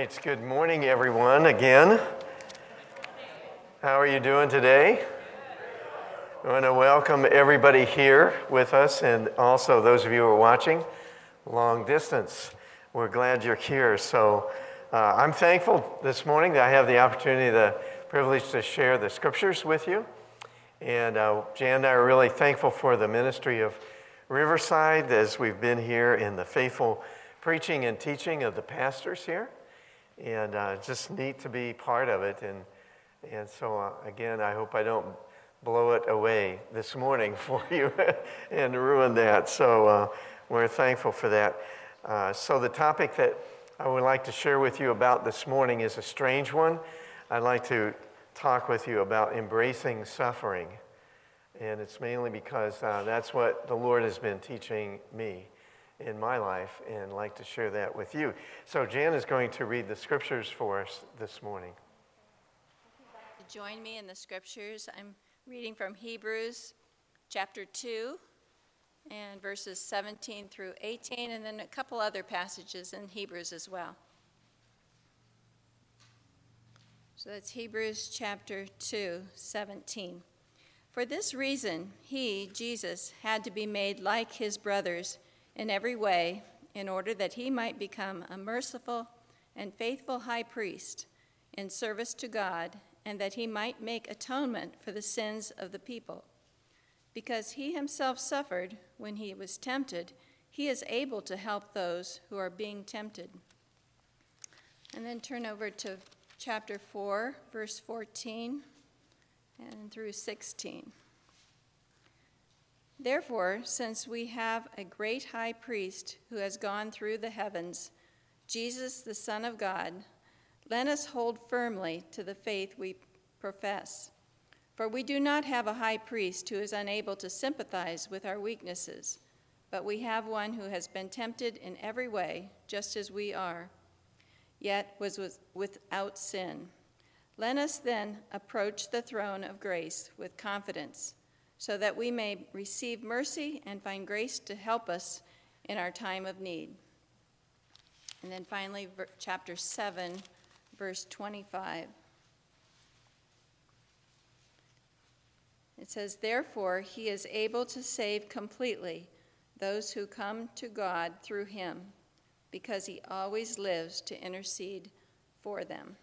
right, good morning everyone again. How are you doing today? I want to welcome everybody here with us and also those of you who are watching long distance. We're glad you're here. So I'm thankful this morning that I have the opportunity, the privilege to share the scriptures with you. And Jan and I are really thankful for the ministry of Riverside as we've been here in the faithful preaching and teaching of the pastors here. And just neat to be part of it. And so, again, I hope I don't blow it away this morning for you and ruin that. So we're thankful for that. So the topic that I would like to share with you about this morning is a strange one. I'd like to talk with you about embracing suffering. And it's mainly because that's what the Lord has been teaching me in my life, and I'd like to share that with you. So Jan is going to read the scriptures for us this morning. Join me in the scriptures. I'm reading from Hebrews chapter 2 and verses 17 through 18, and then a couple other passages in Hebrews as well. So that's Hebrews chapter 2, 17. For this reason, he, Jesus, had to be made like his brothers in every way, in order that he might become a merciful and faithful high priest in service to God, and that he might make atonement for the sins of the people. Because he himself suffered when he was tempted, he is able to help those who are being tempted. And then turn over to chapter 4, verse 14 and through 16. Therefore, since we have a great high priest who has gone through the heavens, Jesus, the Son of God, let us hold firmly to the faith we profess. For we do not have a high priest who is unable to sympathize with our weaknesses, but we have one who has been tempted in every way, just as we are, yet was without sin. Let us then approach the throne of grace with confidence, so that we may receive mercy and find grace to help us in our time of need. And then finally, chapter 7, verse 25. It says, therefore, he is able to save completely those who come to God through him, because he always lives to intercede for them.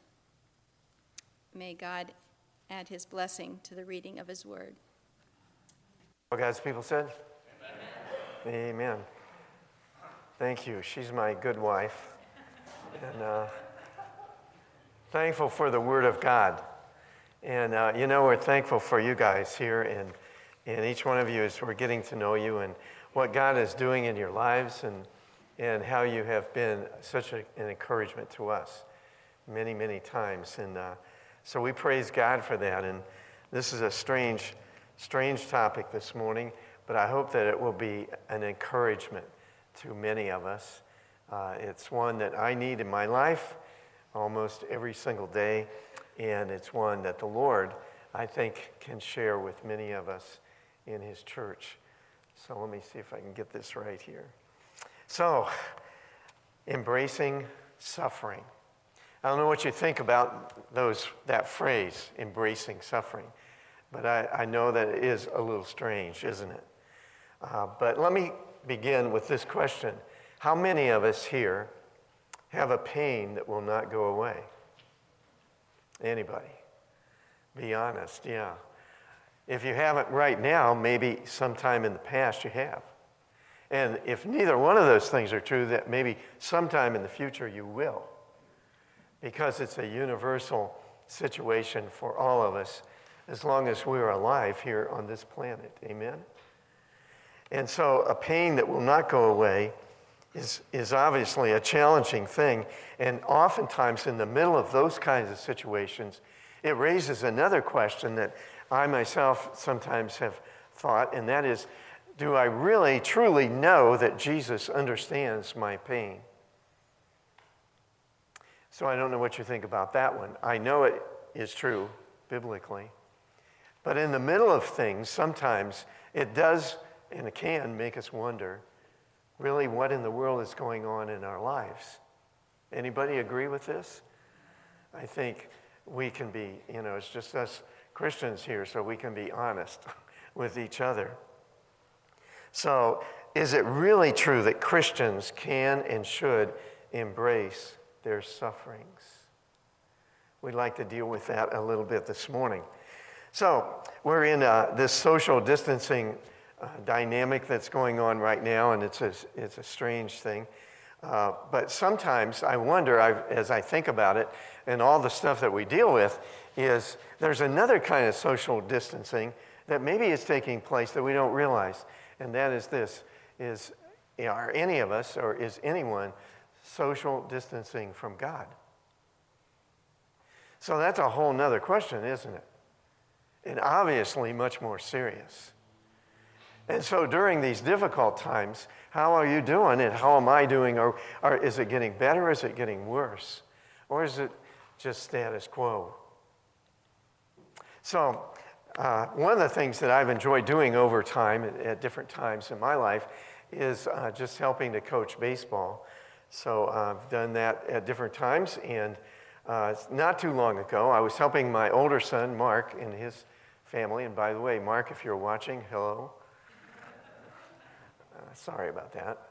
May God add his blessing to the reading of his word. What God's people said? Amen. Amen. Thank you. She's my good wife. And thankful for the word of God. And, we're thankful for you guys here and each one of you as we're getting to know you and what God is doing in your lives and how you have been such an encouragement to us many, many times. And so we praise God for that. And this is a strange topic this morning, but I hope that it will be an encouragement to many of us. It's one that I need in my life almost every single day, and it's one that the Lord, I think, can share with many of us in his church. So let me see if I can get this right here. So, embracing suffering. I don't know what you think about that phrase, embracing suffering. But I know that it is a little strange, isn't it? But let me begin with this question. How many of us here have a pain that will not go away? Anybody? Be honest, yeah. If you haven't right now, maybe sometime in the past you have. And if neither one of those things are true, that maybe sometime in the future you will. Because it's a universal situation for all of us, as long as we're alive here on this planet. Amen? And so a pain that will not go away is obviously a challenging thing. And oftentimes in the middle of those kinds of situations, it raises another question that I myself sometimes have thought, and that is, do I really, truly know that Jesus understands my pain? So I don't know what you think about that one. I know it is true biblically. But in the middle of things, sometimes it does and it can make us wonder, really, what in the world is going on in our lives? Anybody agree with this? I think we can be, it's just us Christians here, so we can be honest with each other. So, is it really true that Christians can and should embrace their sufferings? We'd like to deal with that a little bit this morning. So, we're in this social distancing dynamic that's going on right now, and it's a strange thing. But sometimes I wonder, as I think about it, and all the stuff that we deal with, is there's another kind of social distancing that maybe is taking place that we don't realize. And that is this, are any of us, or is anyone, social distancing from God? So that's a whole nother question, isn't it? And obviously much more serious. And so during these difficult times, how are you doing and how am I doing? Or is it getting better? Is it getting worse? Or is it just status quo? So one of the things that I've enjoyed doing over time at different times in my life is just helping to coach baseball. So I've done that at different times, and not too long ago, I was helping my older son, Mark, and his family. And by the way, Mark, if you're watching, hello. Sorry about that.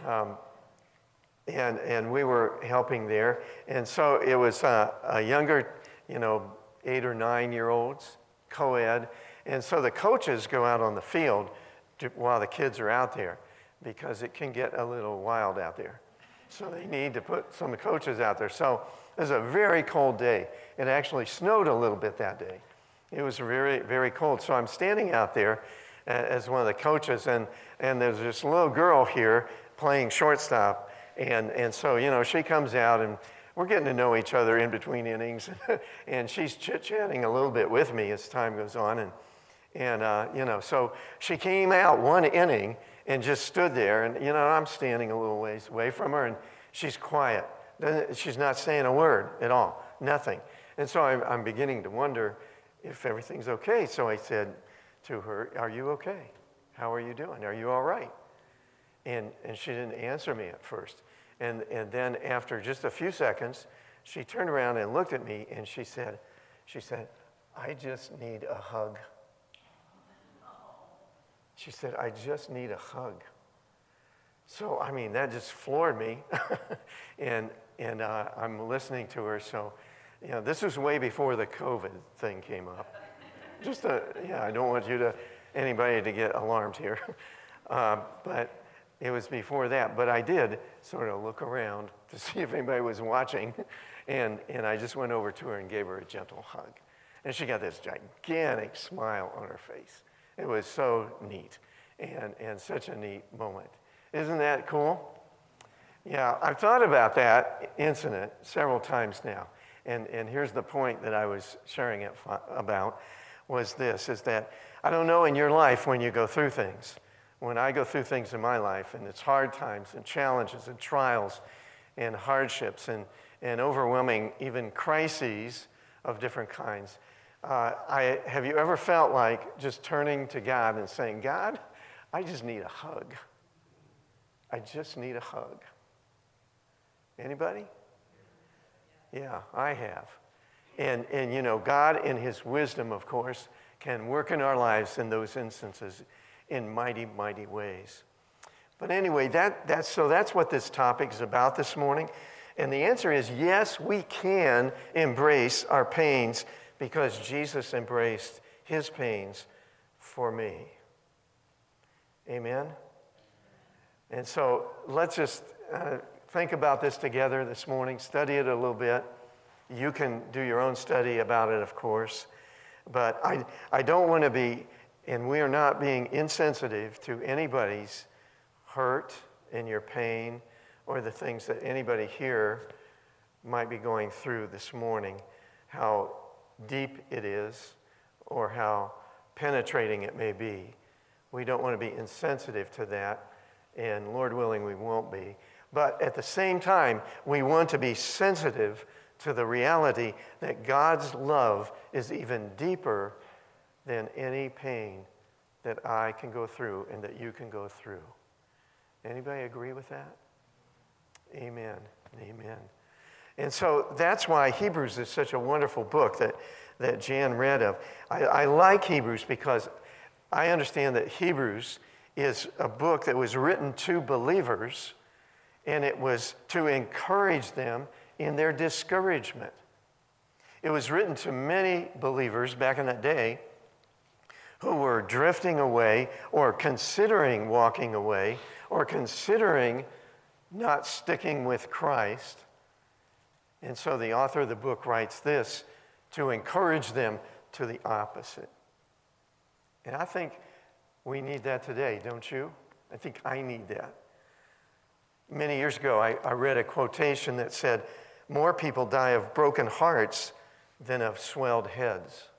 And we were helping there. And so it was a younger, 8 or 9 year olds, co-ed. And so the coaches go out on the field while the kids are out there because it can get a little wild out there. So they need to put some of the coaches out there. So it was a very cold day. It actually snowed a little bit that day. It was very, very cold. So I'm standing out there as one of the coaches, and there's this little girl here playing shortstop. And so, she comes out, and we're getting to know each other in between innings. And she's chit-chatting a little bit with me as time goes on. So she came out one inning and just stood there. And, I'm standing a little ways away from her, and she's quiet. She's not saying a word at all, nothing. And so I'm beginning to wonder if everything's okay. So I said to her, "Are you okay? How are you doing? Are you all right?" And she didn't answer me at first. And then after just a few seconds, she turned around and looked at me, and she said, "I just need a hug." She said, "I just need a hug." So, that just floored me. and I'm listening to her. So, this was way before the COVID thing came up. I don't want anybody to get alarmed here. But it was before that. But I did sort of look around to see if anybody was watching. And I just went over to her and gave her a gentle hug. And she got this gigantic smile on her face. It was so neat and such a neat moment. Isn't that cool? Yeah, I've thought about that incident several times now. And here's the point that I was sharing it about is that I don't know in your life when you go through things. When I go through things in my life, and it's hard times and challenges and trials and hardships and overwhelming even crises of different kinds, have you ever felt like just turning to God and saying, "God, I just need a hug. I just need a hug." Anybody? Yeah, I have. And God in his wisdom, of course, can work in our lives in those instances in mighty, mighty ways. But anyway, that's what this topic is about this morning. And the answer is yes, we can embrace our pains because Jesus embraced his pains for me. Amen? And so let's just think about this together this morning, study it a little bit. You can do your own study about it, of course. But I don't want to be, and we are not being insensitive to anybody's hurt and your pain or the things that anybody here might be going through this morning, how deep it is or how penetrating it may be. We don't want to be insensitive to that, and Lord willing, we won't be. But at the same time, we want to be sensitive to the reality that God's love is even deeper than any pain that I can go through and that you can go through. Anybody agree with that? Amen. Amen. And so that's why Hebrews is such a wonderful book that Jan read of. I like Hebrews because I understand that Hebrews is a book that was written to believers, and it was to encourage them in their discouragement. It was written to many believers back in that day who were drifting away or considering walking away or considering not sticking with Christ. And so the author of the book writes this to encourage them to the opposite. And I think we need that today, don't you? I think I need that. Many years ago, I read a quotation that said, "More people die of broken hearts than of swelled heads."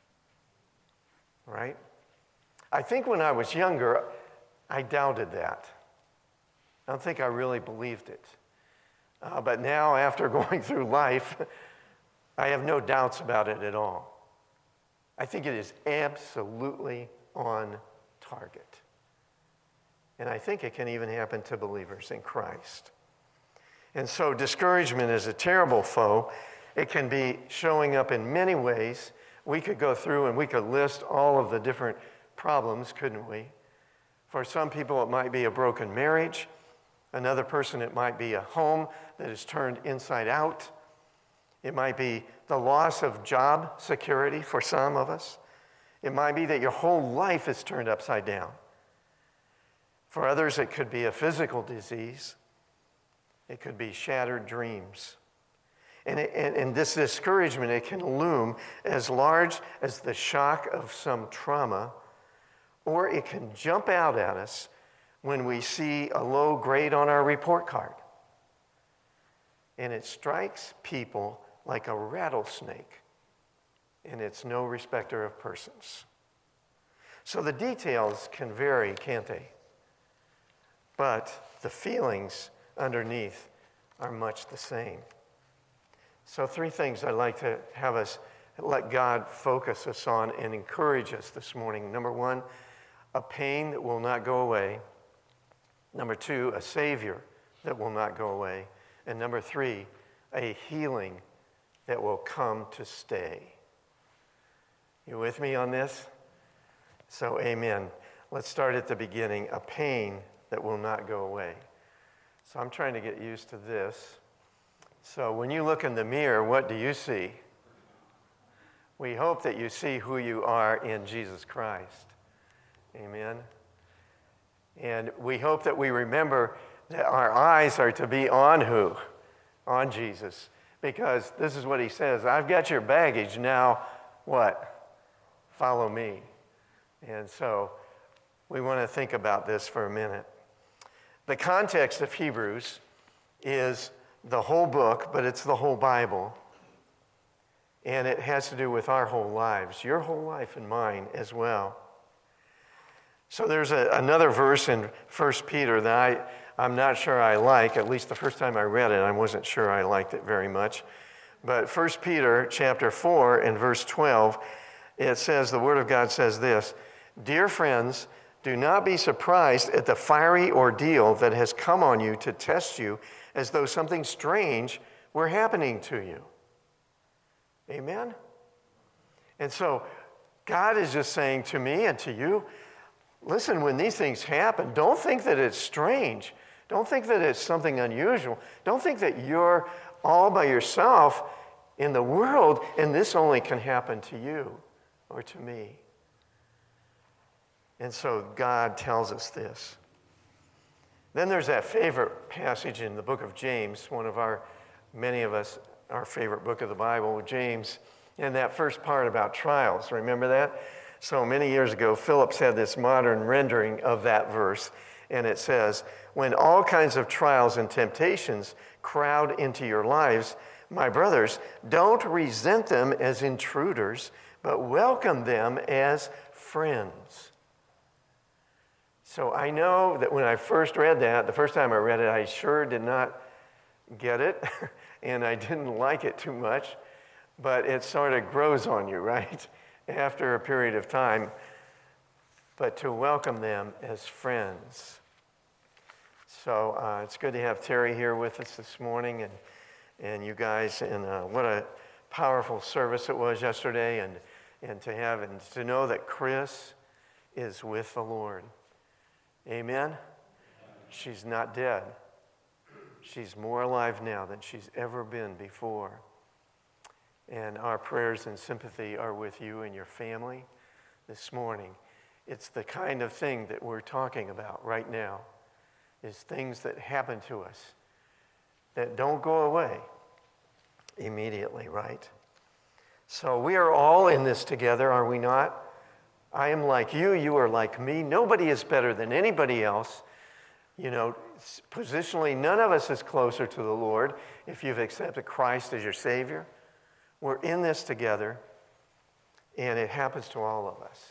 Right? I think when I was younger, I doubted that. I don't think I really believed it. But now, after going through life, I have no doubts about it at all. I think it is absolutely on target. And I think it can even happen to believers in Christ. And so discouragement is a terrible foe. It can be showing up in many ways. We could go through and we could list all of the different problems, couldn't we? For some people, it might be a broken marriage. Another person, it might be a home that is turned inside out. It might be the loss of job security for some of us. It might be that your whole life is turned upside down. For others, it could be a physical disease. It could be shattered dreams. And this discouragement, it can loom as large as the shock of some trauma, or it can jump out at us when we see a low grade on our report card. And it strikes people like a rattlesnake, and it's no respecter of persons. So the details can vary, can't they? But the feelings underneath are much the same. So 3 things I'd like to have us let God focus us on and encourage us this morning. Number 1, a pain that will not go away. Number 2, a Savior that will not go away. And number 3, a healing that will come to stay. You with me on this? So, amen. Let's start at the beginning. A pain that will not go away. So I'm trying to get used to this. So when you look in the mirror, what do you see? We hope that you see who you are in Jesus Christ. Amen. And we hope that we remember that our eyes are to be on who? On Jesus. Because this is what he says, I've got your baggage, now what? Follow me. And so we want to think about this for a minute. The context of Hebrews is the whole book, but it's the whole Bible. And it has to do with our whole lives, your whole life and mine as well. So there's another verse in 1 Peter that I'm not sure I like. At least the first time I read it, I wasn't sure I liked it very much. But 1 Peter chapter 4 and verse 12, it says, the Word of God says this, "Dear friends, do not be surprised at the fiery ordeal that has come on you to test you as though something strange were happening to you." Amen? And so God is just saying to me and to you, listen, when these things happen, don't think that it's strange. Don't think that it's something unusual. Don't think that you're all by yourself in the world and this only can happen to you or to me. And so God tells us this. Then there's that favorite passage in the book of James, one of many of us, our favorite book of the Bible, James, and that first part about trials. Remember that? So many years ago, Phillips had this modern rendering of that verse, and it says, "When all kinds of trials and temptations crowd into your lives, my brothers, don't resent them as intruders, but welcome them as friends." So I know that when I first read that, the first time I read it, I sure did not get it, and I didn't like it too much, but it sort of grows on you, right? After a period of time, but to welcome them as friends. So it's good to have Terry here with us this morning, and you guys, and what a powerful service it was yesterday, and to have and to know that Chris is with the Lord. Amen? She's not dead. She's more alive now than she's ever been before. And our prayers and sympathy are with you and your family this morning. It's the kind of thing that we're talking about right now, is things that happen to us that don't go away immediately, right? So we are all in this together, are we not? I am like you, you are like me. Nobody is better than anybody else. You know, positionally, none of us is closer to the Lord if you've accepted Christ as your Savior. We're in this together, and it happens to all of us.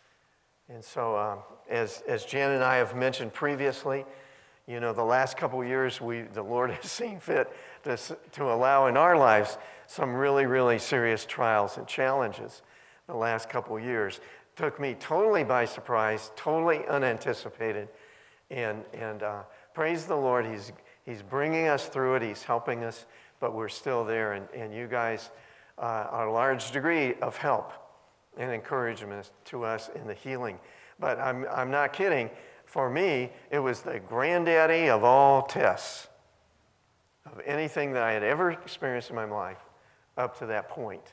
And so, as Jan and I have mentioned previously, you know, the last couple of years, the Lord has seen fit to allow in our lives some really, really serious trials and challenges. The last couple of years took me totally by surprise, totally unanticipated, and praise the Lord, He's bringing us through it. He's helping us, but we're still there, and you guys are a large degree of help and encouragement to us in the healing. But I'm not kidding. For me, it was the granddaddy of all tests, of anything that I had ever experienced in my life up to that point.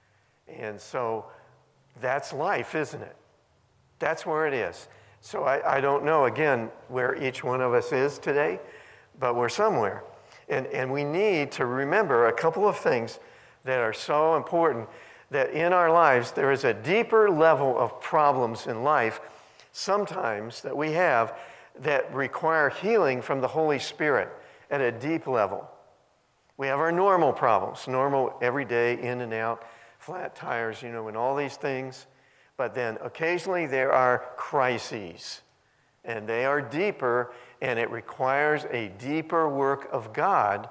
And so that's life, isn't it? That's where it is. So I don't know, again, where each one of us is today, but we're somewhere. And we need to remember a couple of things that are so important, that in our lives there is a deeper level of problems in life sometimes that we have that require healing from the Holy Spirit at a deep level. We have our normal problems, normal everyday in and out, flat tires, you know, and all these things. But then occasionally there are crises, and they are deeper, and it requires a deeper work of God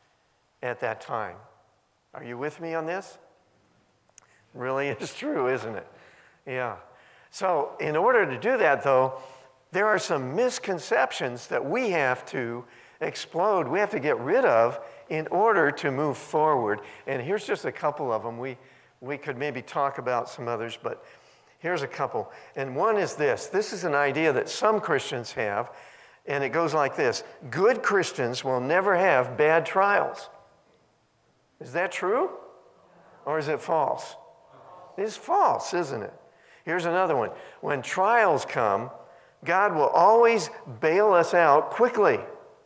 at that time. Are you with me on this? Really is true, isn't it? Yeah. So in order to do that, though, there are some misconceptions that we have to explode, we have to get rid of in order to move forward. And here's just a couple of them. We could maybe talk about some others, but here's a couple. And one is this. This is an idea that some Christians have, and it goes like this. Good Christians will never have bad trials. Is that true? Or is it false? It's false, isn't it? Here's another one. When trials come, God will always bail us out quickly.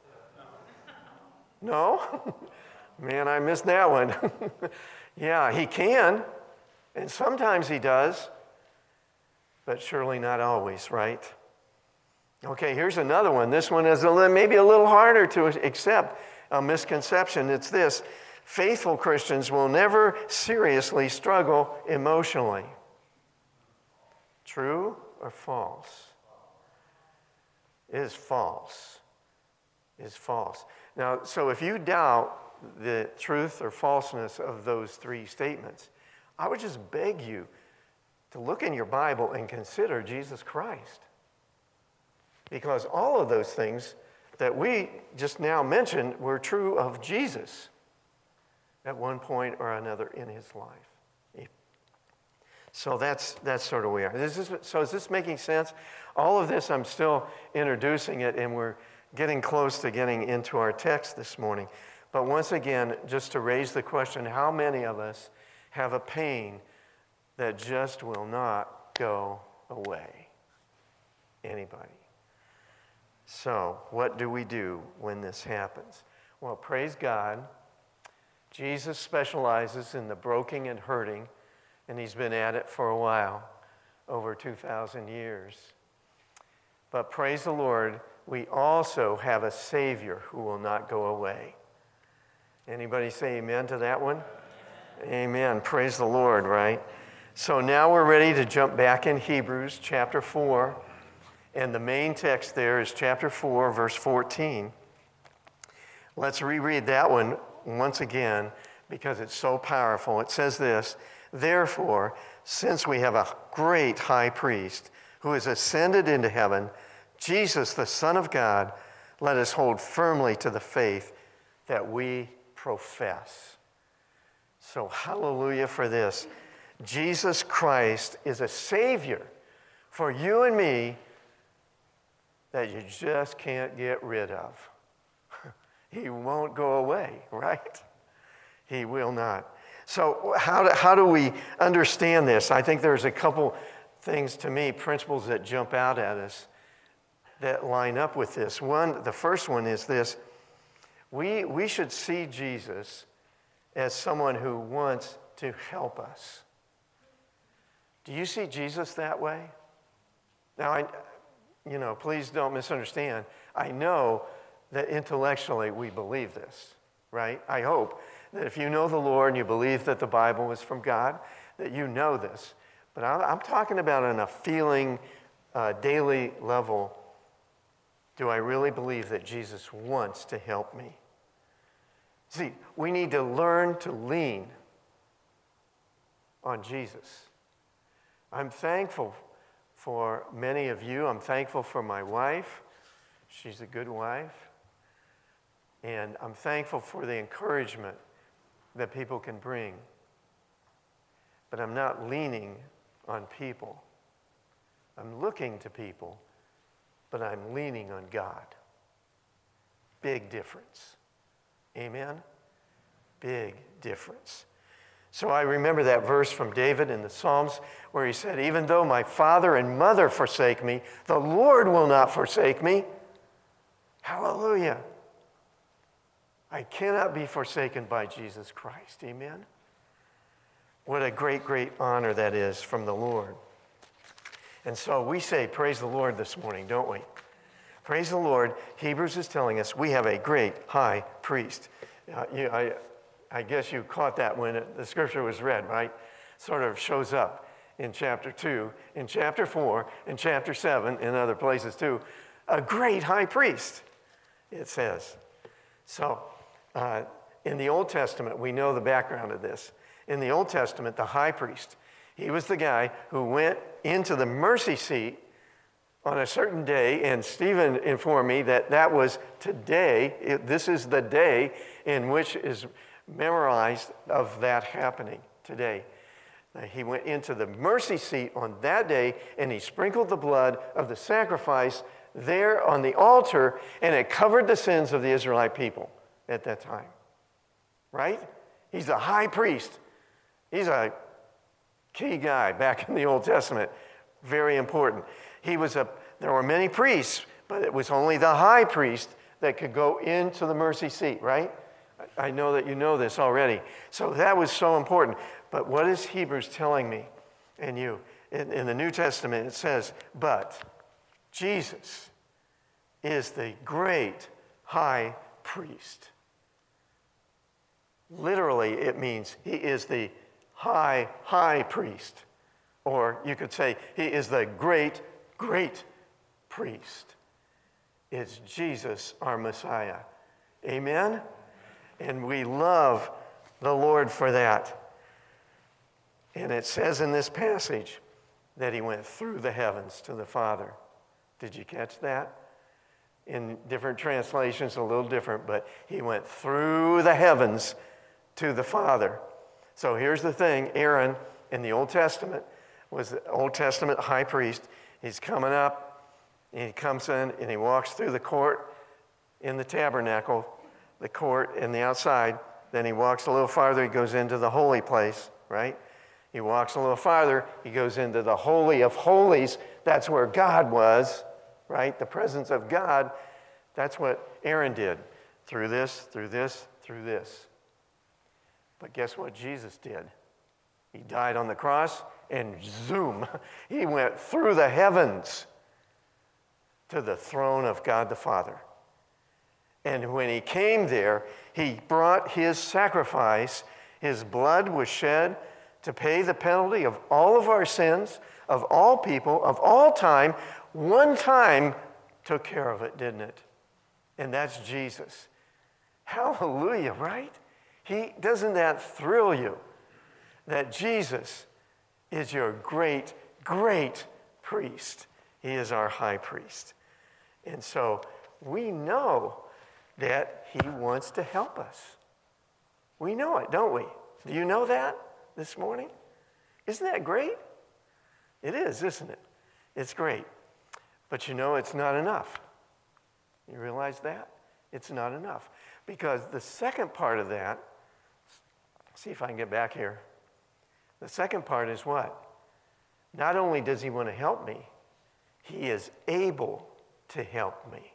No? Man, I missed that one. Yeah, He can, and sometimes He does, but surely not always, right? Okay, here's another one. This one is maybe a little harder to accept, a misconception. It's this. Faithful Christians will never seriously struggle emotionally. True or false? It is false. It is false. Now, so if you doubt the truth or falseness of those three statements, I would just beg you to look in your Bible and consider Jesus Christ. Because all of those things that we just now mentioned were true of Jesus at one point or another in His life. So that's sort of where we are. So is this making sense? All of this, I'm still introducing it, and we're getting close to getting into our text this morning. But once again, just to raise the question, how many of us have a pain that just will not go away? Anybody? So what do we do when this happens? Well, praise God. Jesus specializes in the broken and hurting, and He's been at it for a while, over 2,000 years. But praise the Lord, we also have a Savior who will not go away. Anybody say amen to that one? Amen. Praise the Lord, right? So now we're ready to jump back in Hebrews chapter 4, and the main text there is chapter 4, verse 14. Let's reread that one once again, because it's so powerful. It says this, therefore, since we have a great high priest who has ascended into heaven, Jesus, the Son of God, let us hold firmly to the faith that we profess. So hallelujah for this. Jesus Christ is a Savior for you and me that you just can't get rid of. He won't go away, right? He will not. So how do we understand this? I think there's a couple things to me, principles that jump out at us that line up with this. The first one is this. We should see Jesus as someone who wants to help us. Do you see Jesus that way? Now, please don't misunderstand. I know that intellectually we believe this, right? I hope that if you know the Lord and you believe that the Bible is from God, that you know this. But I'm talking about on a feeling, daily level. Do I really believe that Jesus wants to help me? See, we need to learn to lean on Jesus. I'm thankful for many of you. I'm thankful for my wife. She's a good wife. And I'm thankful for the encouragement that people can bring. But I'm not leaning on people. I'm looking to people, but I'm leaning on God. Big difference. Amen? Big difference. So I remember that verse from David in the Psalms where he said, even though my father and mother forsake me, the Lord will not forsake me. Hallelujah. I cannot be forsaken by Jesus Christ. Amen? What a great, great honor that is from the Lord. And so we say, praise the Lord this morning, don't we? Praise the Lord. Hebrews is telling us we have a great high priest. I guess you caught that when the scripture was read, right? Sort of shows up in chapter 2, in chapter 4, in chapter 7, in other places too. A great high priest, it says. So, in the Old Testament, we know the background of this. In the Old Testament, the high priest, he was the guy who went into the mercy seat on a certain day, and Stephen informed me that that was today. This is the day in which is memorized of that happening today. He went into the mercy seat on that day, and he sprinkled the blood of the sacrifice there on the altar, and it covered the sins of the Israelite people at that time. Right? He's the high priest. He's a key guy back in the Old Testament. Very important. There were many priests, but it was only the high priest that could go into the mercy seat, right? I know that you know this already. So that was so important. But what is Hebrews telling me and you? In the New Testament, it says, but Jesus is the great high priest. Literally, it means he is the high priest. Or you could say he is the great priest. It's Jesus, our Messiah. Amen? And we love the Lord for that. And it says in this passage that he went through the heavens to the Father. Did you catch that? In different translations, a little different, but he went through the heavens to the Father. So here's the thing. Aaron in the Old Testament was the Old Testament high priest. He's coming up, and he comes in, and he walks through the court in the tabernacle, the court and the outside. Then he walks a little farther, he goes into the holy place, right? He walks a little farther, he goes into the Holy of Holies. That's where God was, right? The presence of God. That's what Aaron did. Through this, through this, through this. But guess what Jesus did? He died on the cross, and zoom, he went through the heavens to the throne of God the Father. And when he came there, he brought his sacrifice. His blood was shed to pay the penalty of all of our sins, of all people, of all time. One time took care of it, didn't it? And that's Jesus. Hallelujah, right? Doesn't that thrill you? That Jesus is your great priest. He is our high priest. And so we know that he wants to help us. We know it, don't we? Do you know that this morning? Isn't that great? It is, isn't it? It's great. But you know, it's not enough. You realize that? It's not enough. Because the second part of that, see if I can get back here. The second part is what? Not only does he want to help me, he is able to help me.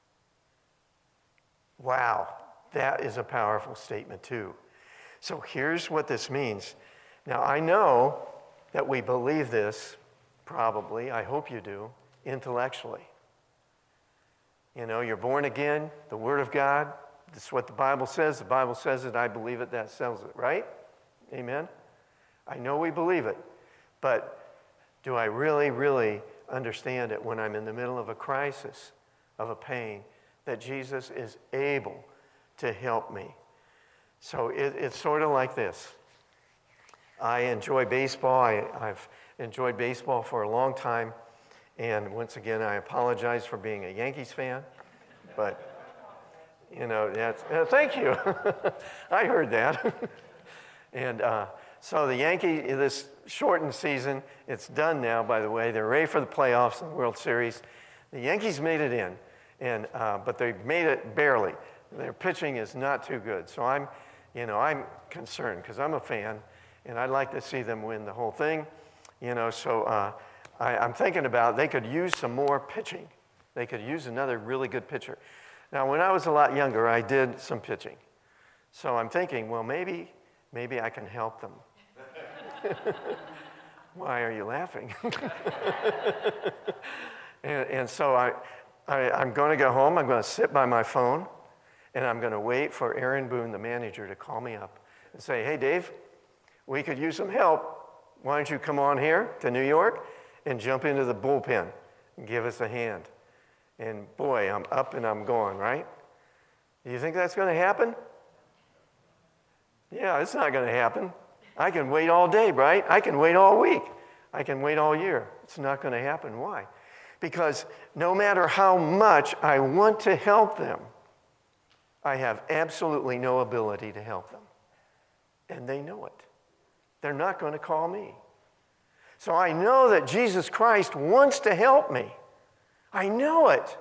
Wow, that is a powerful statement too. So here's what this means. Now I know that we believe this, probably, I hope you do, intellectually. You know, you're born again, the Word of God, this is what the Bible says it, I believe it, that settles it, right? Amen? I know we believe it, but do I really, really understand it when I'm in the middle of a crisis, of a pain, that Jesus is able to help me? So it's sort of like this. I enjoy baseball. I've enjoyed baseball for a long time. And once again, I apologize for being a Yankees fan. But, you know, thank you. I heard that. And so the Yankees, this shortened season, it's done now, by the way. They're ready for the playoffs and the World Series. The Yankees made it in, but they made it barely. Their pitching is not too good. So I'm concerned because I'm a fan, and I'd like to see them win the whole thing. You know, so I'm thinking about they could use some more pitching. They could use another really good pitcher. Now, when I was a lot younger, I did some pitching. So I'm thinking, well, maybe I can help them. Why are you laughing? and so I'm going to go home. I'm going to sit by my phone, and I'm going to wait for Aaron Boone, the manager, to call me up and say, hey, Dave, we could use some help. Why don't you come on here to New York and jump into the bullpen and give us a hand? And boy, I'm up and I'm going, right? Do you think that's going to happen? Yeah, it's not going to happen. I can wait all day, right? I can wait all week. I can wait all year. It's not going to happen. Why? Because no matter how much I want to help them, I have absolutely no ability to help them. And they know it. They're not going to call me. So I know that Jesus Christ wants to help me. I know it.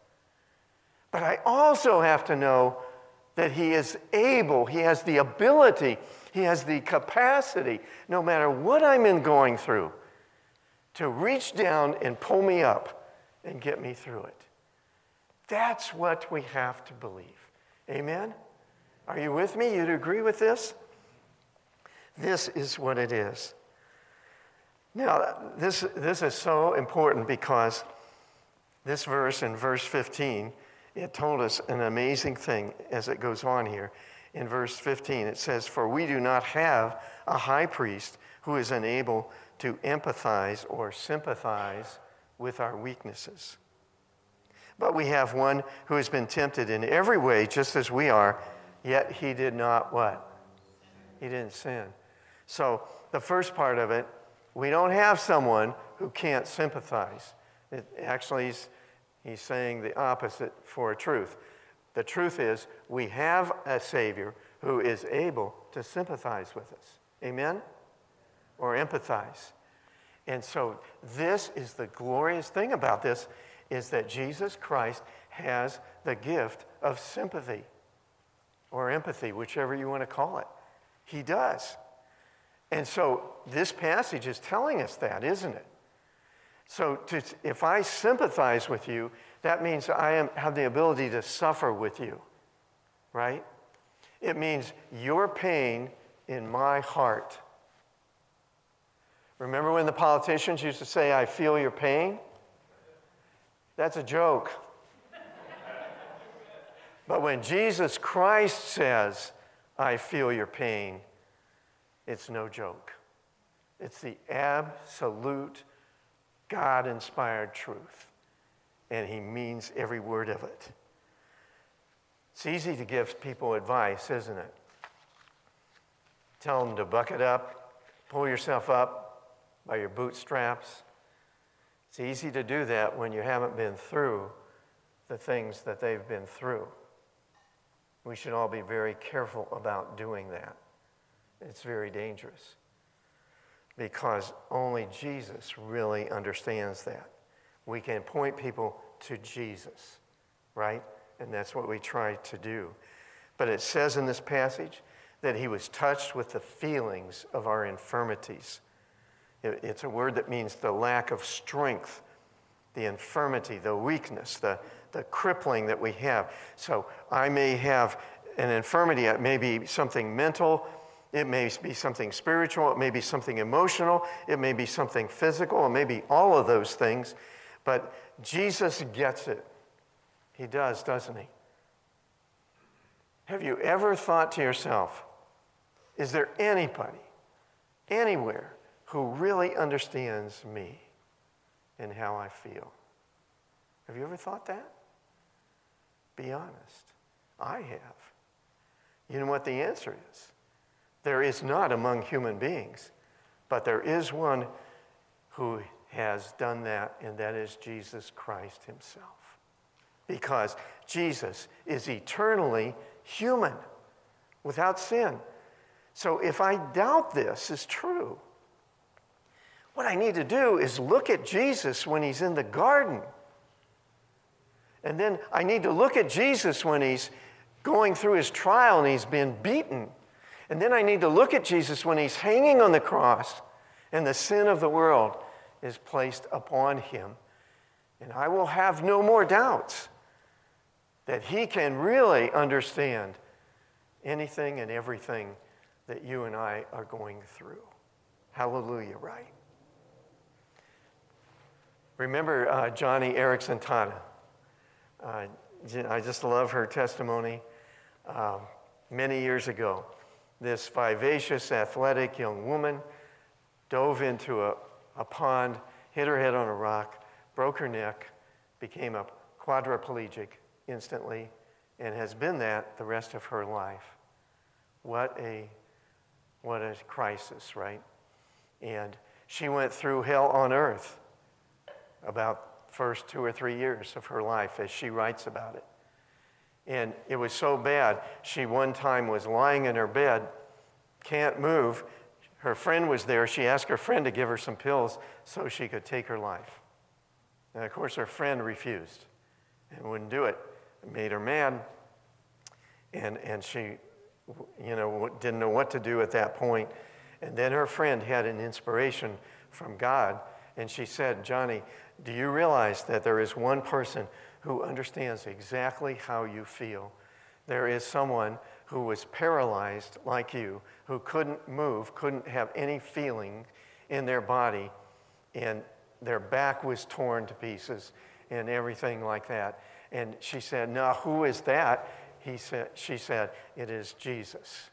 But I also have to know that he is able, he has the ability, he has the capacity, no matter what I'm going through, to reach down and pull me up and get me through it. That's what we have to believe. Amen? Are you with me? You'd agree with this? This is what it is. Now, this is so important because this verse in verse 15, it told us an amazing thing as it goes on here. In verse 15, it says, "For we do not have a high priest who is unable to empathize or sympathize with our weaknesses. But we have one who has been tempted in every way, just as we are, yet he did not what? He didn't sin." So the first part of it, we don't have someone who can't sympathize. Actually, he's saying the opposite for a truth. The truth is, we have a Savior who is able to sympathize with us. Amen? Or empathize. And so this is the glorious thing about this, is that Jesus Christ has the gift of sympathy or empathy, whichever you want to call it. He does. And so this passage is telling us that, isn't it? So if I sympathize with you, that means I have the ability to suffer with you, right? It means your pain in my heart. Remember when the politicians used to say, "I feel your pain"? That's a joke. But when Jesus Christ says, "I feel your pain," it's no joke. It's the absolute God-inspired truth. And he means every word of it. It's easy to give people advice, isn't it? Tell them to buck it up, pull yourself up by your bootstraps. It's easy to do that when you haven't been through the things that they've been through. We should all be very careful about doing that. It's very dangerous because only Jesus really understands that. We can point people to Jesus, right? And that's what we try to do. But it says in this passage that he was touched with the feelings of our infirmities. It's a word that means the lack of strength, the infirmity, the weakness, the crippling that we have. So I may have an infirmity. It may be something mental. It may be something spiritual. It may be something emotional. It may be something physical. It may be all of those things. But Jesus gets it. He does, doesn't he? Have you ever thought to yourself, is there anybody, anywhere, who really understands me and how I feel? Have you ever thought that? Be honest. I have. You know what the answer is? There is not among human beings, but there is one who has done that, and that is Jesus Christ himself. Because Jesus is eternally human, without sin. So if I doubt this is true, what I need to do is look at Jesus when he's in the garden. And then I need to look at Jesus when he's going through his trial and he's been beaten. And then I need to look at Jesus when he's hanging on the cross and the sin of the world is placed upon him. And I will have no more doubts that he can really understand anything and everything that you and I are going through. Hallelujah, right? Remember Joni Eareckson Tada. I just love her testimony. Many years ago, this vivacious, athletic young woman dove into a pond, hit her head on a rock, broke her neck, became a quadriplegic instantly, and has been that the rest of her life. What a crisis, right? And she went through hell on earth about the first 2 or 3 years of her life as she writes about it. And it was so bad, she one time was lying in her bed, can't move. Her friend was there. She asked her friend to give her some pills so she could take her life. And of course, her friend refused and wouldn't do it. It made her mad. And she, didn't know what to do at that point. And then her friend had an inspiration from God. And she said, Joni, do you realize that there is one person who understands exactly how you feel? There is someone who was paralyzed like you, who couldn't move, couldn't have any feeling in their body, and their back was torn to pieces and everything like that. And she said, now who is that? She said, it is Jesus.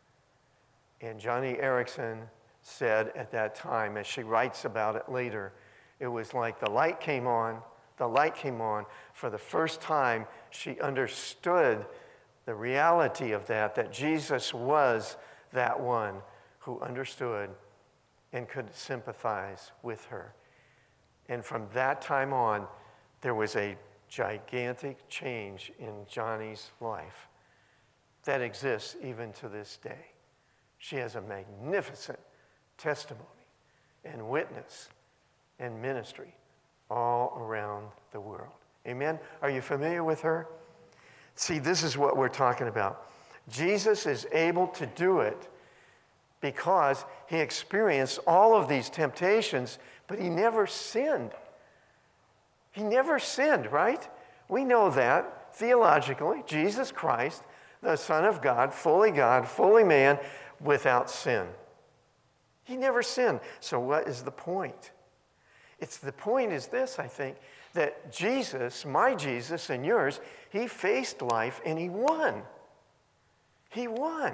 And Joni Eareckson said at that time, as she writes about it later, it was like the light came on for the first time. She understood the reality of that Jesus was that one who understood and could sympathize with her. And from that time on, there was a gigantic change in Joni's life that exists even to this day. She has a magnificent testimony and witness and ministry all around the world. Amen? Are you familiar with her? See, this is what we're talking about. Jesus is able to do it because he experienced all of these temptations, but he never sinned. He never sinned, right? We know that theologically. Jesus Christ, the Son of God, fully man, without sin. He never sinned. So what is the point? The point is this, I think, that Jesus, my Jesus and yours, he faced life and he won. He won.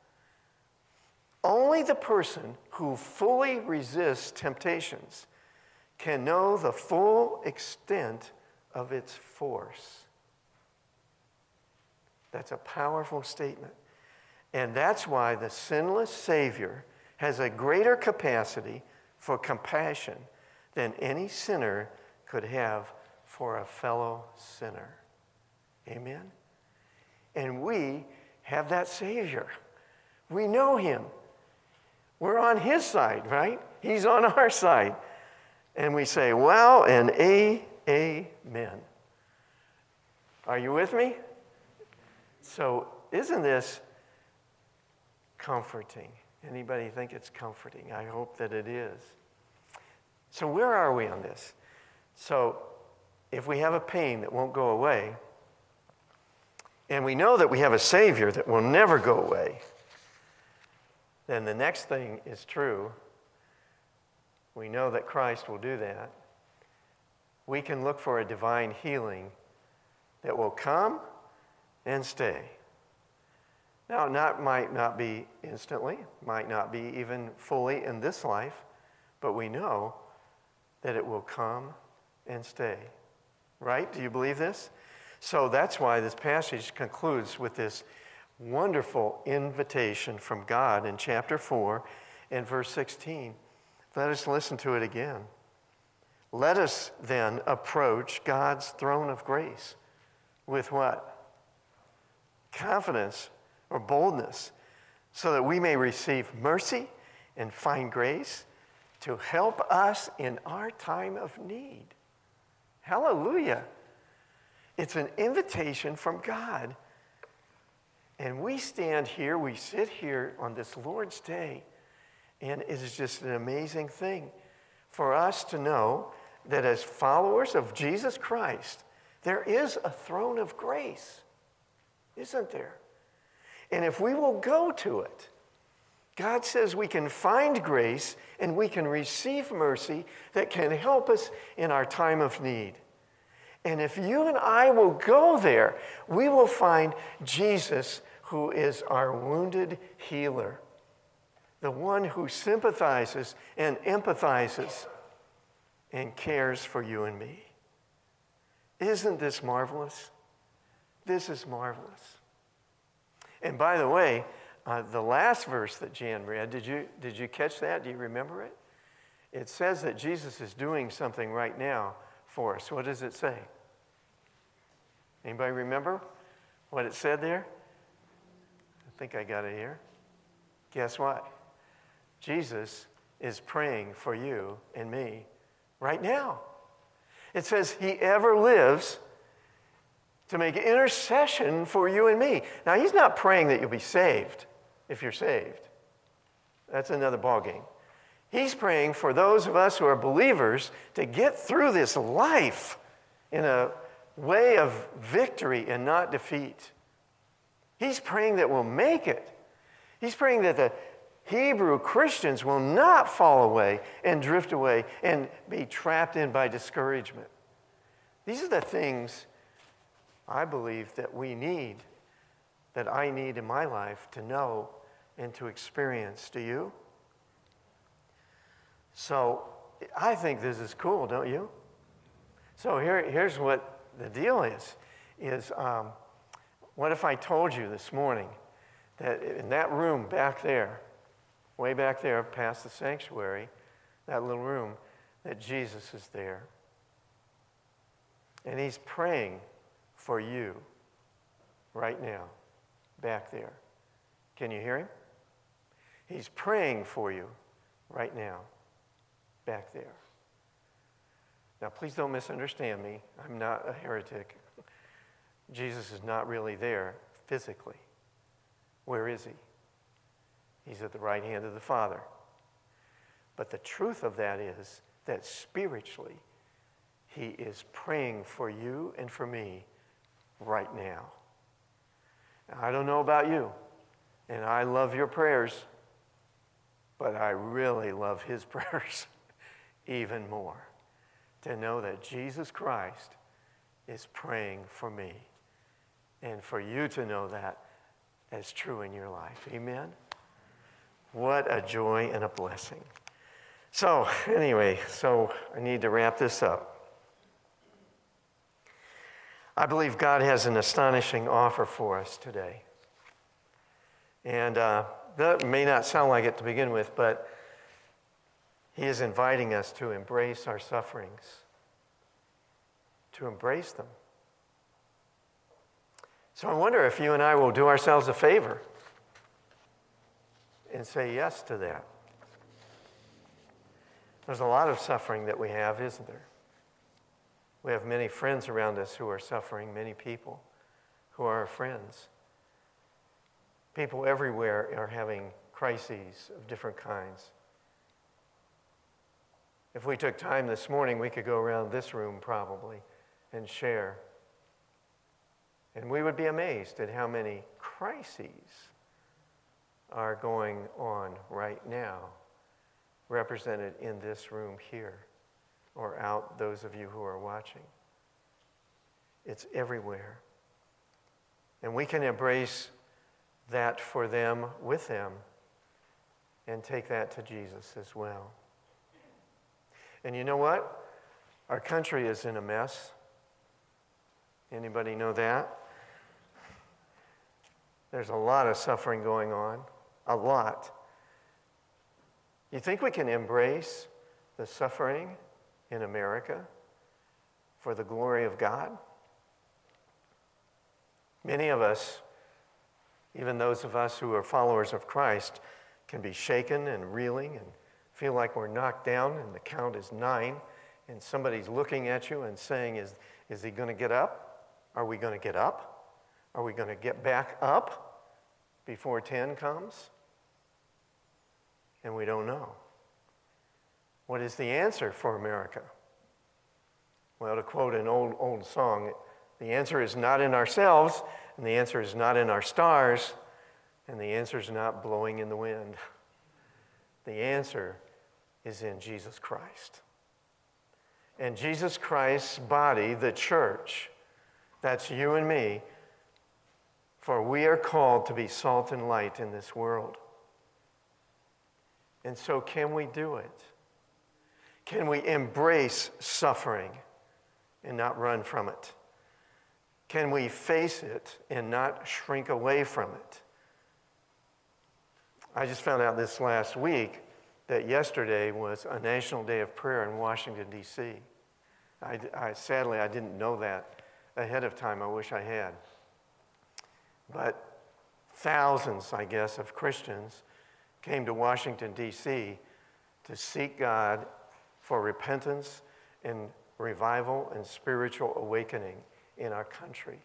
Only the person who fully resists temptations can know the full extent of its force. That's a powerful statement. And that's why the sinless Savior has a greater capacity for compassion than any sinner could have for a fellow sinner. Amen? And we have that Savior. We know him. We're on his side, right? He's on our side. And we say, well, and amen. Are you with me? So isn't this comforting? Anybody think it's comforting? I hope that it is. So where are we on this? So if we have a pain that won't go away, and we know that we have a Savior that will never go away, then the next thing is true. We know that Christ will do that. We can look for a divine healing that will come and stay. Now, might not be instantly, might not be even fully in this life, but we know that it will come and stay. Right? Do you believe this? So that's why this passage concludes with this wonderful invitation from God in chapter 4 and verse 16. Let us listen to it again. Let us then approach God's throne of grace with what? Confidence or boldness, so that we may receive mercy and find grace to help us in our time of need. Hallelujah. It's an invitation from God. And we stand here, we sit here on this Lord's Day, and it is just an amazing thing for us to know that as followers of Jesus Christ, there is a throne of grace, isn't there? And if we will go to it, God says we can find grace and we can receive mercy that can help us in our time of need. And if you and I will go there, we will find Jesus, who is our wounded healer, the one who sympathizes and empathizes and cares for you and me. Isn't this marvelous? This is marvelous. And by the way, the last verse that Jan read, did you catch that? Do you remember it? It says that Jesus is doing something right now for us. What does it say? Anybody remember what it said there? I think I got it here. Guess what? Jesus is praying for you and me right now. It says he ever lives to make intercession for you and me. Now, he's not praying that you'll be saved if you're saved. That's another ballgame. He's praying for those of us who are believers to get through this life in a way of victory and not defeat. He's praying that we'll make it. He's praying that the Hebrew Christians will not fall away and drift away and be trapped in by discouragement. These are the things I believe that we need, that I need in my life to know and to experience. Do you? So I think this is cool, don't you? So here's what the deal is what if I told you this morning that in that room back there, way back there past the sanctuary, that little room, that Jesus is there. And he's praying for you right now, back there. Can you hear him? He's praying for you right now, back there. Now, please don't misunderstand me. I'm not a heretic. Jesus is not really there physically. Where is he? He's at the right hand of the Father. But the truth of that is that spiritually, he is praying for you and for me right now. Now, I don't know about you, and I love your prayers, but I really love his prayers even more. To know that Jesus Christ is praying for me, and for you to know that as true in your life. Amen? What a joy and a blessing. So, anyway, I need to wrap this up. I believe God has an astonishing offer for us today. And that may not sound like it to begin with, but he is inviting us to embrace our sufferings, to embrace them. So I wonder if you and I will do ourselves a favor and say yes to that. There's a lot of suffering that we have, isn't there? We have many friends around us who are suffering, many people who are our friends. People everywhere are having crises of different kinds. If we took time this morning, we could go around this room probably and share. And we would be amazed at how many crises are going on right now, represented in this room here, or out, those of you who are watching. It's everywhere. And we can embrace that for them, with them, and take that to Jesus as well. And you know what? Our country is in a mess. Anybody know that? There's a lot of suffering going on. A lot. You think we can embrace the suffering in America for the glory of God? Many of us, even those of us who are followers of Christ, can be shaken and reeling and feel like we're knocked down and the count is 9 and somebody's looking at you and saying, is he going to get up? Are we going to get up? Are we going to get back up before 10 comes? And we don't know. What is the answer for America? Well, to quote an old song, the answer is not in ourselves, and the answer is not in our stars, and the answer is not blowing in the wind. The answer is in Jesus Christ. And Jesus Christ's body, the church, that's you and me, for we are called to be salt and light in this world. And so can we do it? Can we embrace suffering and not run from it? Can we face it and not shrink away from it? I just found out this last week that yesterday was a National Day of Prayer in Washington, D.C. Sadly, I didn't know that ahead of time. I wish I had. But thousands, I guess, of Christians came to Washington, D.C. to seek God for repentance and revival and spiritual awakening in our country.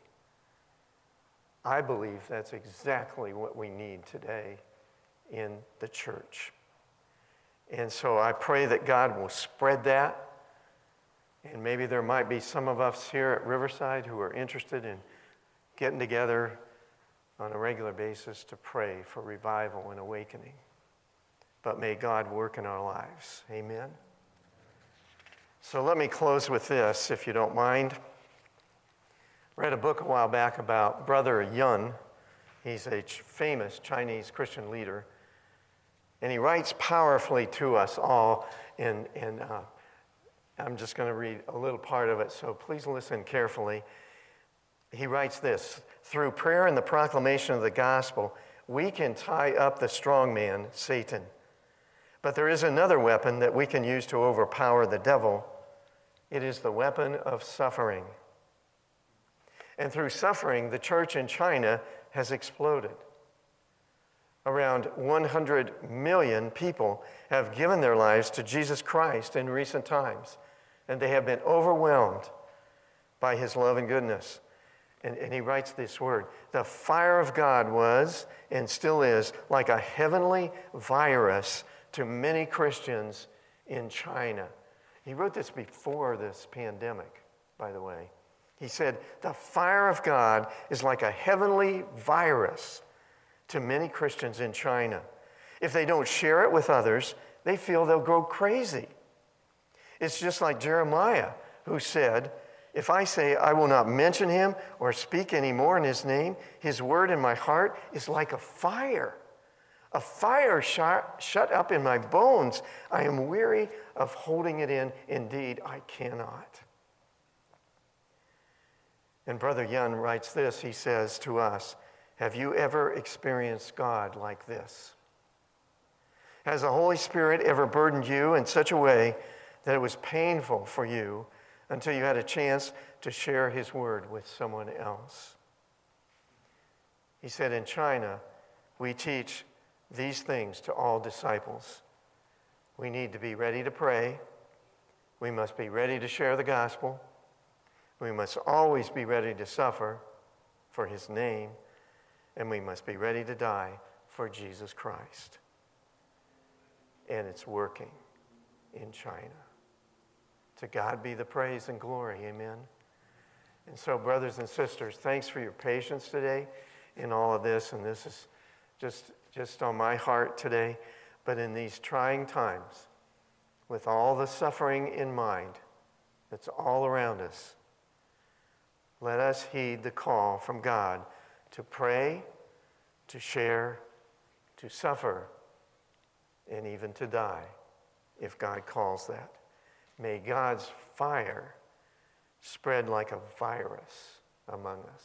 I believe that's exactly what we need today in the church. And so I pray that God will spread that. And maybe there might be some of us here at Riverside who are interested in getting together on a regular basis to pray for revival and awakening. But may God work in our lives. Amen. So let me close with this, if you don't mind. I read a book a while back about Brother Yun. He's a famous Chinese Christian leader. And he writes powerfully to us all. And I'm just going to read a little part of it, so please listen carefully. He writes this: through prayer and the proclamation of the gospel, we can tie up the strong man, Satan. But there is another weapon that we can use to overpower the devil. It is the weapon of suffering. And through suffering, the church in China has exploded. Around 100 million people have given their lives to Jesus Christ in recent times, and they have been overwhelmed by his love and goodness. And he writes this word: the fire of God was and still is like a heavenly virus to many Christians in China. He wrote this before this pandemic, by the way. He said, the fire of God is like a heavenly virus to many Christians in China. If they don't share it with others, they feel they'll go crazy. It's just like Jeremiah, who said, if I say I will not mention him or speak anymore in his name, his word in my heart is like a fire shut up in my bones. I am weary of holding it in. Indeed, I cannot. And Brother Yun writes this. He says to us, have you ever experienced God like this? Has the Holy Spirit ever burdened you in such a way that it was painful for you until you had a chance to share his word with someone else? He said, in China, we teach these things to all disciples. We need to be ready to pray. We must be ready to share the gospel. We must always be ready to suffer for his name. And we must be ready to die for Jesus Christ. And it's working in China. To God be the praise and glory. Amen. And so, brothers and sisters, thanks for your patience today in all of this. And this is just on my heart today. But in these trying times, with all the suffering in mind that's all around us, let us heed the call from God to pray, to share, to suffer, and even to die, if God calls that. May God's fire spread like a virus among us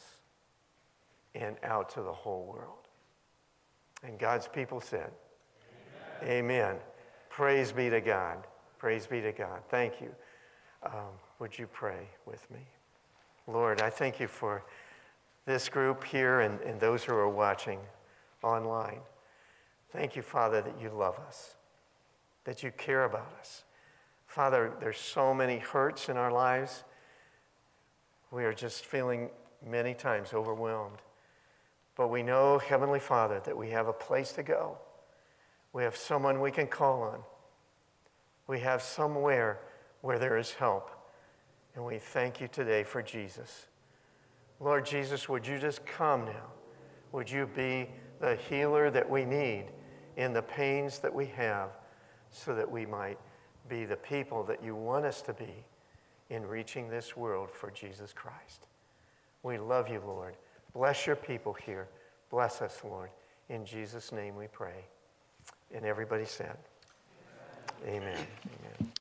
and out to the whole world. And God's people said, Amen. Praise be to God. Praise be to God. Thank you. Would you pray with me? Lord, I thank you for this group here and those who are watching online. Thank you, Father, that you love us, that you care about us. Father, there's so many hurts in our lives. We are just feeling many times overwhelmed. But we know, Heavenly Father, that we have a place to go. We have someone we can call on. We have somewhere where there is help. And we thank you today for Jesus. Lord Jesus, would you just come now? Would you be the healer that we need in the pains that we have so that we might be the people that you want us to be in reaching this world for Jesus Christ. We love you, Lord. Bless your people here. Bless us, Lord. In Jesus' name we pray. And everybody said, Amen. Amen.